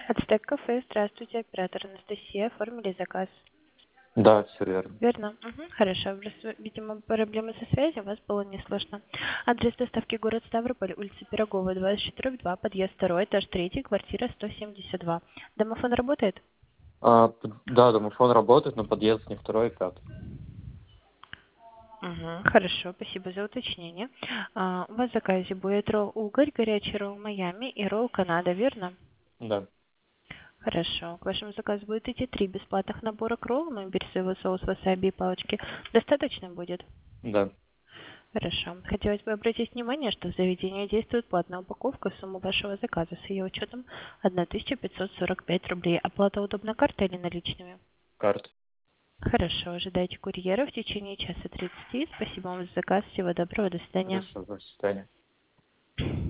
Ацтек кафе, здравствуйте, оператор Анастасия, оформили заказ. Да, все верно. Верно? Угу, хорошо. Просто, видимо, проблемы со связью, вас было не слышно. Адрес доставки город Ставрополь, улица Пирогова, 24/2, подъезд 2, этаж 3, квартира 172. Домофон работает? Да, домофон работает, но подъезд не второй, а пятый. Угу, хорошо, спасибо за уточнение. У вас в заказе будет ролл Угорь, горячий ролл Майами и ролл Канада, верно? Да, Хорошо. К вашему заказу будет идти 3 бесплатных набора к роллам, имбирь, соевый соус, васаби и палочки. Достаточно будет? да. Хорошо. Хотелось бы обратить внимание, что в заведении действует платная упаковка. Сумма вашего заказа с ее учетом 1545 рублей. Оплата удобна картой или наличными? Карта. Хорошо. Ожидайте курьера в течение часа 30. Спасибо вам за заказ. Всего доброго. До свидания. Хорошо, до свидания.